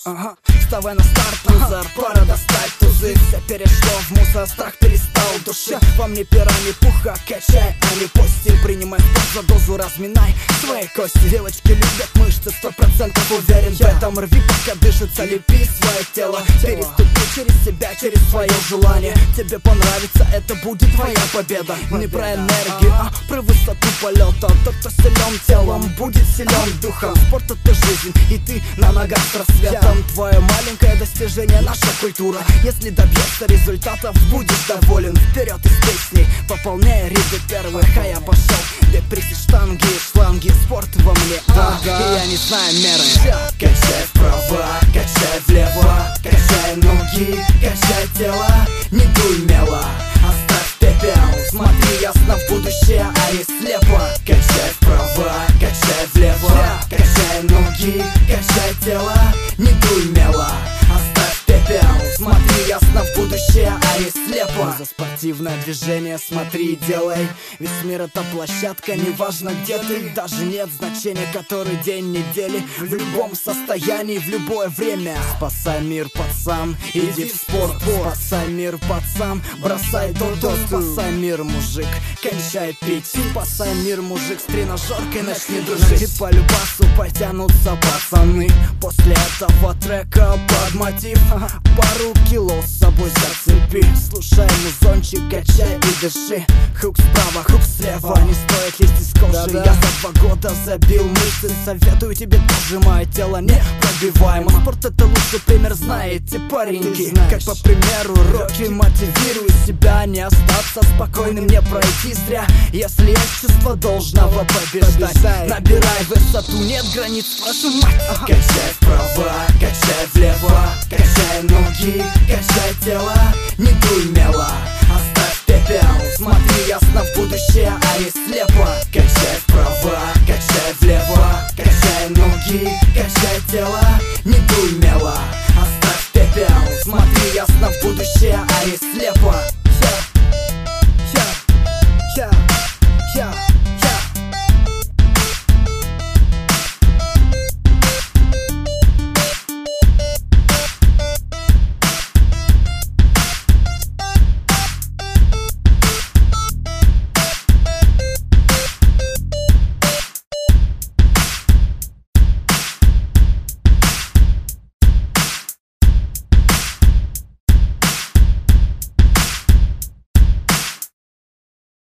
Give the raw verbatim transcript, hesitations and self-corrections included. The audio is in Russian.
Ага. Вставай на старт, лузер, ага. Пора достать тузы. Все перешло в мусор, страх перестал души. Во мне пера не пуха, качай, а не пусти. Принимай спорт за дозу, разминай свои кости. Девочки любят мышцы, сто процентов уверен в этом. Рви, пока дышится, лепи свое тело. Переступи через себя, через свое желание. Тебе понравится, это будет твоя победа. Не про энергию, а про высоту полета. Тот, кто силен телом, будет силен духом. Спорт — это жизнь, и ты на ногах с рассветом. Твое маленькое достижение — наша культура. Если добьешься результатов, будешь доволен. Вперед из песней, пополняя ряды первых. А я пошел, бег, присед, штанги, шланги. Спорт во мне, а, и я не знаю меры. Качай вправо, качай влево, качай ноги, качай тело. Не дуй мело, оставь пепел. Смотри ясно в будущее, а не слепо. Качай вправо, качай влево, качай ноги, качай тело. Не дуй мело, оставь пепел. Смотри ясно в будущее, а не слепо. За спортивное движение смотри и делай. Весь мир — это площадка, неважно где ты. Даже нет значения, который день недели. В любом состоянии, в любое время. Спасай мир, пацан, иди в спорт. Спасай мир, пацан, бросай то-то. Спасай мир, мужик, кончай пить. Спасай мир, мужик, с тренажеркой начни дружить. И по любасу потянутся пацаны. После этого трека под мотив пару кило с собой зацепи. Слушай музончик, качай и дыши. Хук справа, хук слева, не стоит лезть из кожи. Да-да. Я за два года забил мышцы. Советую тебе тоже, мое тело непробиваемо. Спорт — это лучший пример, знаете, пареньки. Как по примеру Рокки, мотивирую себя не остаться спокойным, не пройти зря. Если есть чувство должного побеждать, побеждай. Набирай высоту, нет границ, вашу мать. Ага. Качай вправо, качай влево, качай ноги, качай тело. Не дуй мело, оставь пепел. Смотри ясно в будущее,